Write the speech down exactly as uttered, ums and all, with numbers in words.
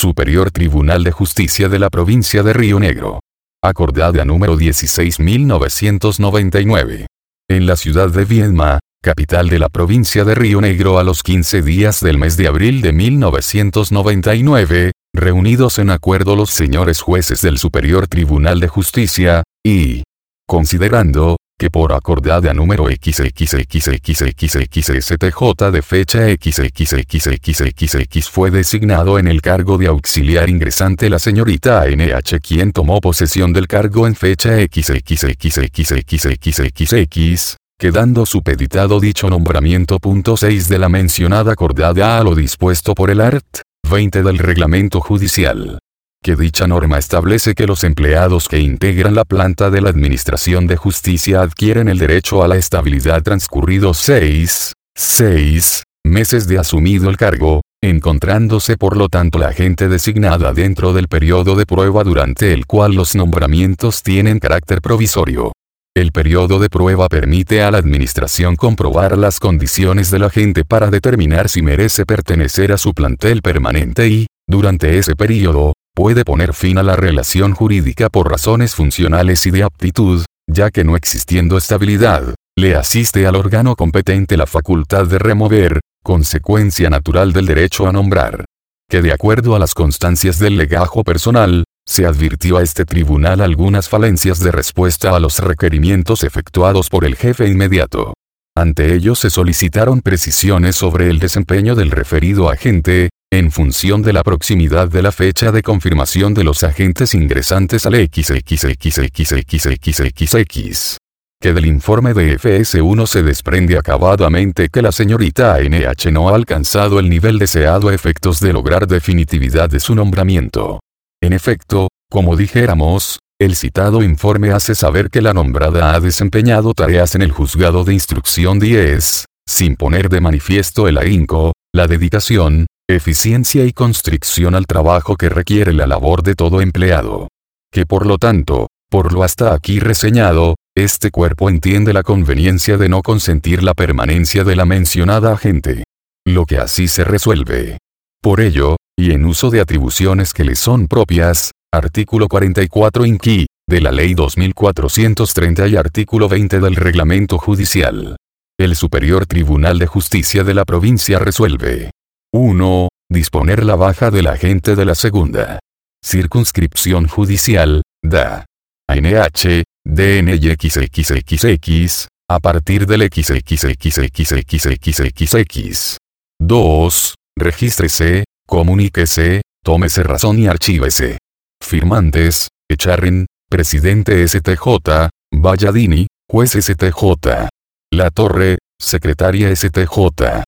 Superior Tribunal de Justicia de la Provincia de Río Negro. Acordada número dieciséis mil novecientos noventa y nueve. En la ciudad de Viedma, capital de la provincia de Río Negro, a los quince días del mes de abril de mil novecientos noventa y nueve, reunidos en acuerdo los señores jueces del Superior Tribunal de Justicia, y considerando que por acordada número equis equis equis equis equis equis ese te jota de fecha equis equis equis equis equis equis fue designado en el cargo de auxiliar ingresante la señorita A N H, quien tomó posesión del cargo en fecha equis equis equis equis equis equis equis equis, quedando supeditado dicho nombramiento. Punto seis de la mencionada acordada a lo dispuesto por el art. veinte del Reglamento Judicial. Que dicha norma establece que los empleados que integran la planta de la Administración de Justicia adquieren el derecho a la estabilidad transcurridos seis, seis meses de asumido el cargo, encontrándose por lo tanto la gente designada dentro del periodo de prueba durante el cual los nombramientos tienen carácter provisorio. El periodo de prueba permite a la Administración comprobar las condiciones de la gente para determinar si merece pertenecer a su plantel permanente y, durante ese periodo, puede poner fin a la relación jurídica por razones funcionales y de aptitud, ya que no existiendo estabilidad, le asiste al órgano competente la facultad de remover, consecuencia natural del derecho a nombrar. Que de acuerdo a las constancias del legajo personal, se advirtió a este tribunal algunas falencias de respuesta a los requerimientos efectuados por el jefe inmediato. Ante ello se solicitaron precisiones sobre el desempeño del referido agente, en función de la proximidad de la fecha de confirmación de los agentes ingresantes al equis equis equis equis equis equis equis equis. Que del informe de F S uno se desprende acabadamente que la señorita A N H no ha alcanzado el nivel deseado a efectos de lograr definitividad de su nombramiento. En efecto, como dijéramos, el citado informe hace saber que la nombrada ha desempeñado tareas en el juzgado de instrucción diez, sin poner de manifiesto el ahínco, la dedicación, eficiencia y constricción al trabajo que requiere la labor de todo empleado. Que por lo tanto, por lo hasta aquí reseñado, este cuerpo entiende la conveniencia de no consentir la permanencia de la mencionada agente. Lo que así se resuelve. Por ello, y en uso de atribuciones que le son propias, artículo cuarenta y cuatro inqui, de la Ley dos mil cuatrocientos treinta y artículo veinte del Reglamento Judicial. El Superior Tribunal de Justicia de la provincia resuelve. uno. Disponer la baja del agente de la segunda circunscripción judicial, D A. A N H, D N y equis equis equis equis, a partir del equis equis equis equis equis equis equis equis. dos. Regístrese, comuníquese, tómese razón y archívese. Firmantes: Echarren, Presidente S T J, Valladini, Juez S T J. La Torre, Secretaria S T J.